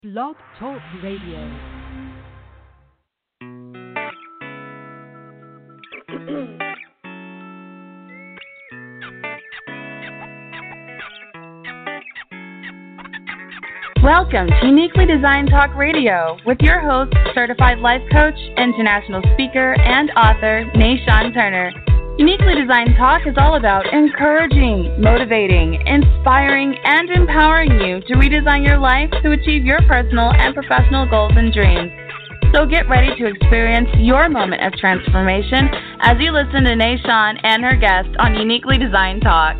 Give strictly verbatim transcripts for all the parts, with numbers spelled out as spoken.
Blog Talk Radio. Welcome to Uniquely Designed Talk Radio with your host, certified life coach, international speaker, and author, Nashawn Turner. Uniquely Designed Talk is all about encouraging, motivating, inspiring, and empowering you to redesign your life to achieve your personal and professional goals and dreams. So get ready to experience your moment of transformation as you listen to Nashawn and her guest on Uniquely Designed Talk.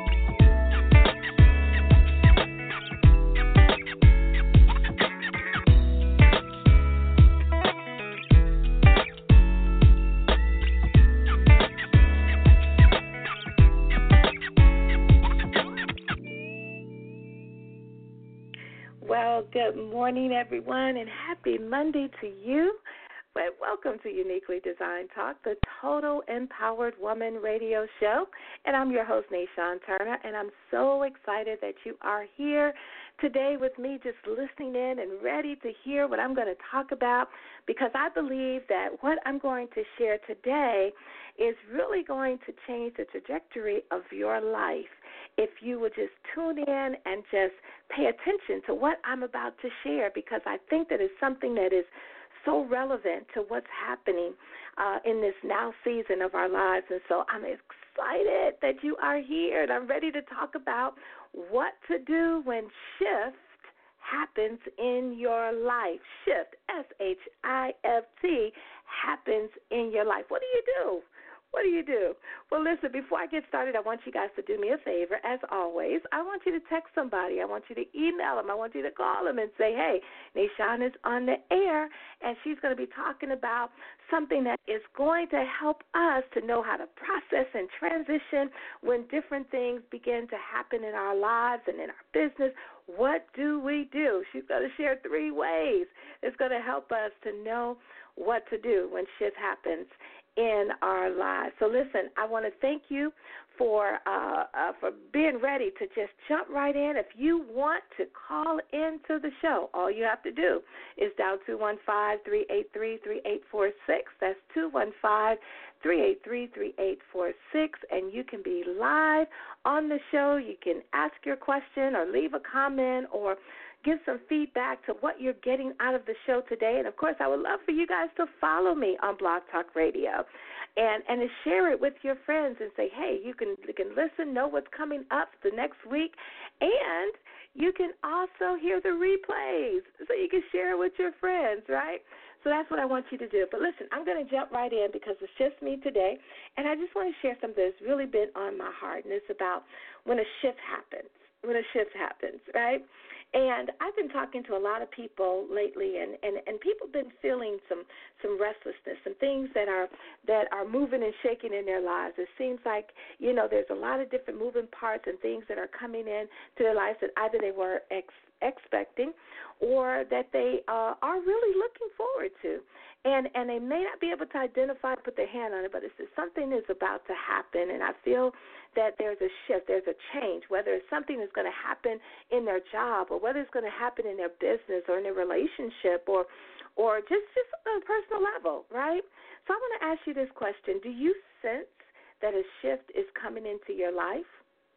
Well, good morning, everyone, and happy Monday to you. Well, welcome to Uniquely Designed Talk, the Total Empowered Woman radio show. And I'm your host, Nashawn Turner, and I'm so excited that you are here today with me, just listening in and ready to hear what I'm going to talk about, because I believe that what I'm going to share today is really going to change the trajectory of your life if you would just tune in and just pay attention to what I'm about to share, because I think that it's something that is so relevant to what's happening uh, in this now season of our lives. And so I'm excited that you are here, and I'm ready to talk about what to do when shift happens in your life. Shift, S H I F T, happens in your life. What do you do? What do you do? Well, listen, before I get started, I want you guys to do me a favor. As always, I want you to text somebody. I want you to email them. I want you to call them and say, hey, Nashawn is on the air, and she's going to be talking about something that is going to help us to know how to process and transition when different things begin to happen in our lives and in our business. What do we do? She's going to share three ways. It's going to help us to know what to do when shift happens in our lives. So listen, I want to thank you for uh, uh, for being ready to just jump right in. If you want to call into the show, all you have to do is dial two one five, three eight three, three eight four six. That's two one five, three eight three, three eight four six, and you can be live on the show. You can ask your question or leave a comment or give some feedback to what you're getting out of the show today. And, of course, I would love for you guys to follow me on Blog Talk Radio and, and to share it with your friends and say, hey, you can, you can listen, know what's coming up the next week, and you can also hear the replays so you can share it with your friends, right? So that's what I want you to do. But listen, I'm going to jump right in because it's just me today, and I just want to share something that's really been on my heart, and it's about when a shift happens, when a shift happens, right? And I've been talking to a lot of people lately, and, and, and people have been feeling some, some restlessness, some things that are that are moving and shaking in their lives. It seems like, you know, there's a lot of different moving parts and things that are coming in to their lives that either they were ex- expecting or that they uh, are really looking forward to. And and they may not be able to identify, put their hand on it, but it's just something is about to happen. And I feel that there's a shift, there's a change, whether it's something that's going to happen in their job or whether it's going to happen in their business or in their relationship or or just, just on a personal level, right? So I want to ask you this question. Do you sense that a shift is coming into your life?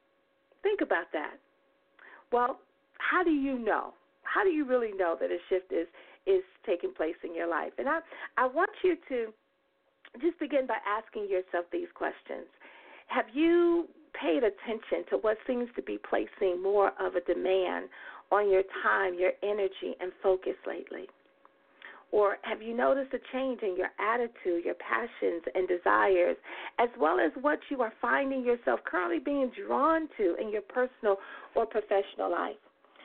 Think about that. Well, how do you know? How do you really know that a shift is is taking place in your life? And I, I want you to just begin by asking yourself these questions. Have you paid attention to what seems to be placing more of a demand on your time, your energy, and focus lately? Or have you noticed a change in your attitude, your passions and desires, as well as what you are finding yourself currently being drawn to in your personal or professional life?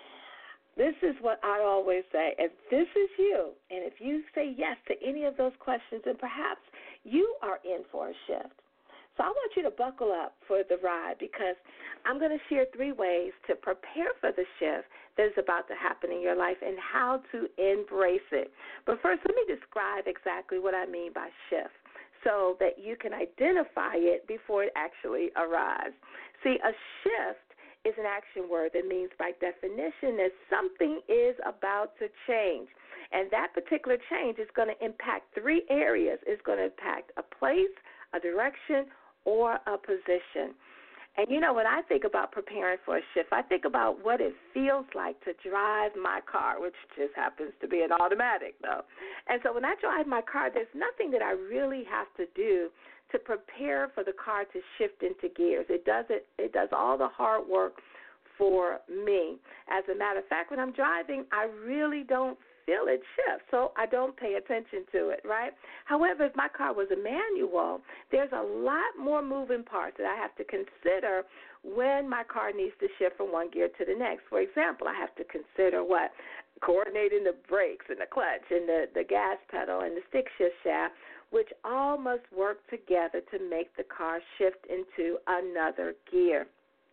This is what I always say. If this is you, and if you say yes to any of those questions, then perhaps you are in for a shift. So I want you to buckle up for the ride, because I'm going to share three ways to prepare for the shift that is about to happen in your life and how to embrace it. But first, let me describe exactly what I mean by shift so that you can identify it before it actually arrives. See, a shift is an action word that means by definition that something is about to change. And that particular change is going to impact three areas. It's going to impact a place, a direction, or a position. And, you know, when I think about preparing for a shift, I think about what it feels like to drive my car, which just happens to be an automatic, though. And so when I drive my car, there's nothing that I really have to do to prepare for the car to shift into gears. It does it, it does all the hard work for me. As a matter of fact, when I'm driving, I really don't feel it shift, so I don't pay attention to it, right? However, if my car was a manual, there's a lot more moving parts that I have to consider when my car needs to shift from one gear to the next. For example, I have to consider what? Coordinating the brakes and the clutch and the, the gas pedal and the stick shift shaft, which all must work together to make the car shift into another gear.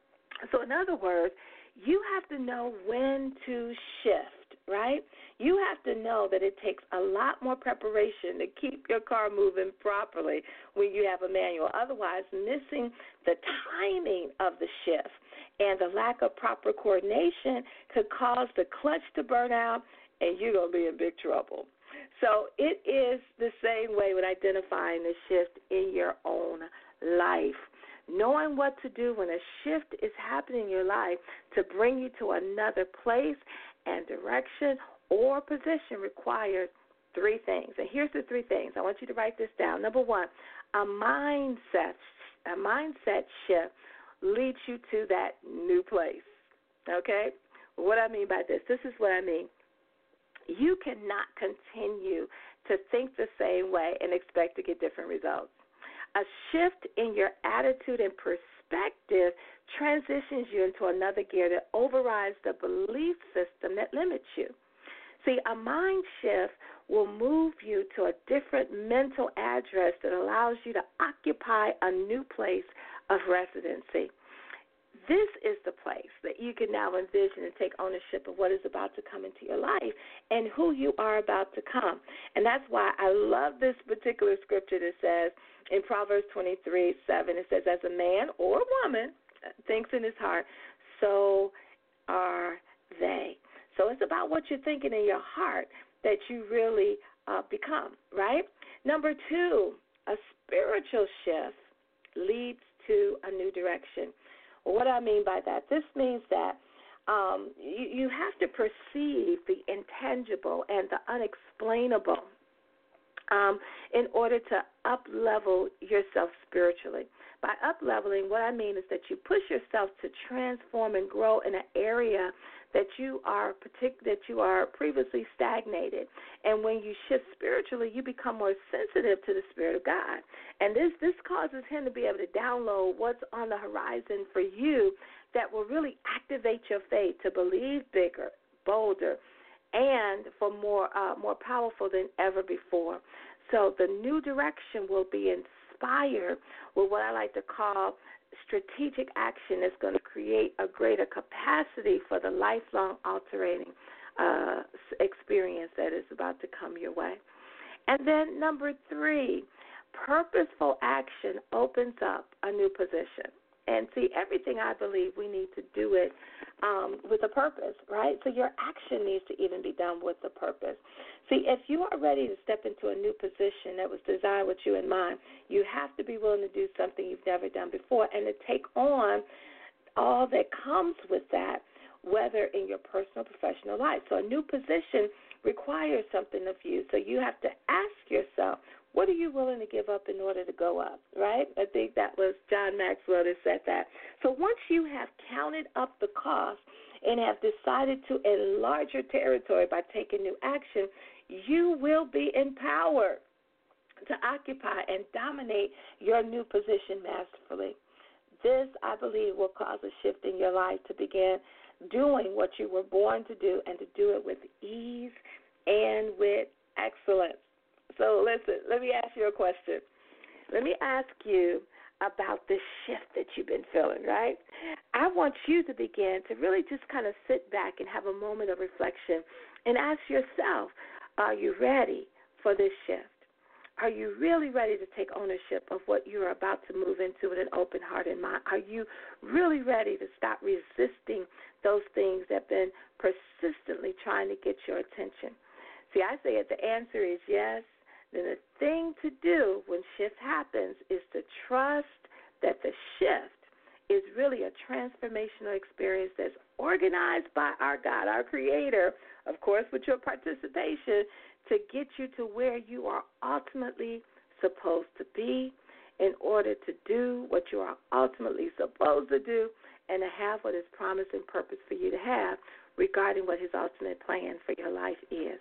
So in other words, you have to know when to shift, right? You have to know that it takes a lot more preparation to keep your car moving properly when you have a manual. Otherwise, missing the timing of the shift and the lack of proper coordination could cause the clutch to burn out, and you're going to be in big trouble. So it is the same way with identifying the shift in your own life. Knowing what to do when a shift is happening in your life to bring you to another place and direction or position requires three things. And here's the three things. I want you to write this down. Number one, a mindset, a mindset shift leads you to that new place. Okay? What I mean by this, this is what I mean. You cannot continue to think the same way and expect to get different results. A shift in your attitude and perspective transitions you into another gear that overrides the belief system that limits you. See, a mind shift will move you to a different mental address that allows you to occupy a new place of residency. This is the place that you can now envision and take ownership of what is about to come into your life and who you are about to come. And that's why I love this particular scripture that says in Proverbs twenty-three seven, it says, as a man or woman thinks in his heart, so are they. So it's about what you're thinking in your heart that you really uh, become, right? Number two, a spiritual shift leads to a new direction. What I mean by that, this means that um, you, you have to perceive the intangible and the unexplainable um, in order to up-level yourself spiritually. By up-leveling, what I mean is that you push yourself to transform and grow in an area that you are partic- that you are previously stagnated. And when you shift spiritually, you become more sensitive to the Spirit of God. And this, this causes him to be able to download what's on the horizon for you that will really activate your faith to believe bigger, bolder, and for more uh, more powerful than ever before. So the new direction will be inspired with what I like to call strategic action that's going to create a greater capacity for the lifelong altering uh, experience that is about to come your way. And then number three, purposeful action opens up a new position. And see, everything I believe we need to do it um, with a purpose, right? So your action needs to even be done with a purpose. See, if you are ready to step into a new position that was designed with you in mind, you have to be willing to do something you've never done before and to take on all that comes with that, whether in your personal or professional life. So a new position requires something of you. So you have to ask yourself, what are you willing to give up in order to go up, right? I think that was John Maxwell that said that. So once you have counted up the cost and have decided to enlarge your territory by taking new action, you will be empowered to occupy and dominate your new position masterfully. This, I believe, will cause a shift in your life to begin doing what you were born to do and to do it with ease and with excellence. So listen, let me ask you a question. Let me ask you about the shift that you've been feeling, right? I want you to begin to really just kind of sit back and have a moment of reflection and ask yourself, are you ready for this shift? Are you really ready to take ownership of what you're about to move into with an open heart and mind? Are you really ready to stop resisting those things that have been persistently trying to get your attention? See, I say if the answer is yes, then the thing to do when shift happens is to trust that the shift is really a transformational experience that's organized by our God, our Creator, of course, with your participation, to get you to where you are ultimately supposed to be in order to do what you are ultimately supposed to do and to have what His promise and purpose for you to have regarding what His ultimate plan for your life is.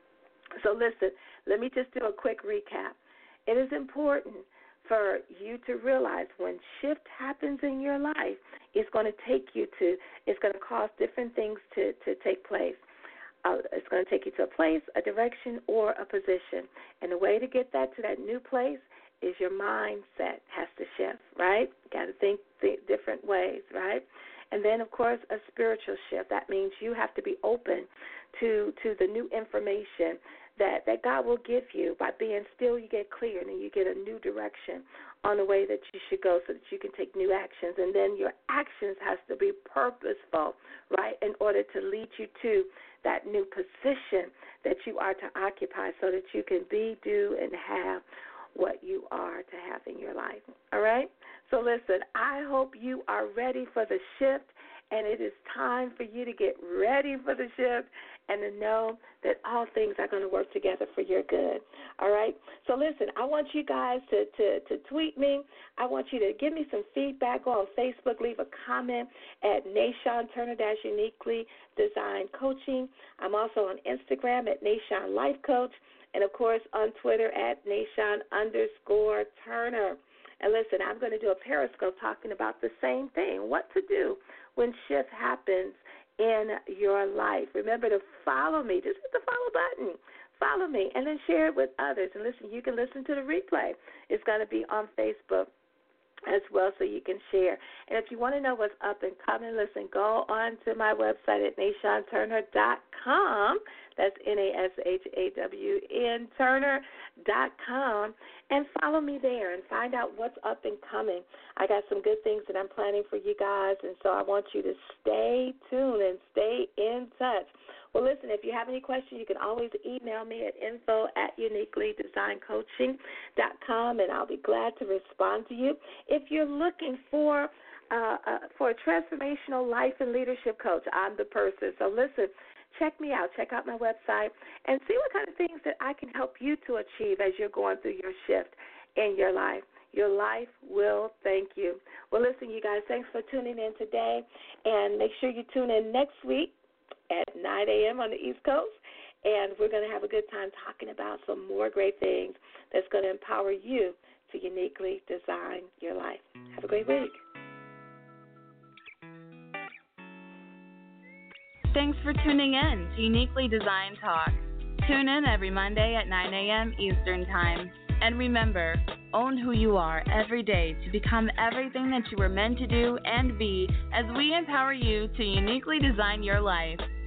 So listen, let me just do a quick recap. It is important for you to realize when shift happens in your life, it's going to take you to, it's going to cause different things to, to take place. Uh, it's going to take you to a place, a direction, or a position. And the way to get that to that new place is your mindset has to shift, right? You got to think th- different ways, right? And then, of course, a spiritual shift. That means you have to be open to to the new information that, that God will give you. By being still, you get clear, and then you get a new direction on the way that you should go so that you can take new actions. And then your actions has to be purposeful, right, in order to lead you to that new position that you are to occupy so that you can be, do, and have what you are to have in your life. All right? So listen, I hope you are ready for the shift, and it is time for you to get ready for the shift and to know that all things are going to work together for your good. All right? So listen, I want you guys to, to, to tweet me. I want you to give me some feedback on Facebook. Leave a comment at Nashon Turner dash Uniquely Designed Coaching. I'm also on Instagram at Nashon Life Coach, and, of course, on Twitter at Nashon underscore Turner. And listen, I'm going to do a Periscope talking about the same thing, what to do when shift happens in your life. Remember to follow me. Just hit the follow button. Follow me, and then share it with others. And listen, you can listen to the replay. It's going to be on Facebook as well, so you can share. And if you want to know what's up and coming, listen, go on to my website at Nashon Turner dot com. That's N A S H A W N Turner dot com, and follow me there and find out what's up and coming. I got some good things that I'm planning for you guys, and so I want you to stay tuned and stay in touch. Well, listen, if you have any questions, you can always email me at info at uniquely designed coaching dot com, and I'll be glad to respond to you. If you're looking for uh, uh, for a transformational life and leadership coach, I'm the person. So listen, check me out. Check out my website and see what kind of things that I can help you to achieve as you're going through your shift in your life. Your life will thank you. Well, listen, you guys, thanks for tuning in today, and make sure you tune in next week at nine a.m. on the East Coast, and we're going to have a good time talking about some more great things that's going to empower you to uniquely design your life. Have a great week. Thanks for tuning in to Uniquely Designed Talk. Tune in every Monday at nine a.m. Eastern Time. And remember, own who you are every day to become everything that you were meant to do and be as we empower you to uniquely design your life.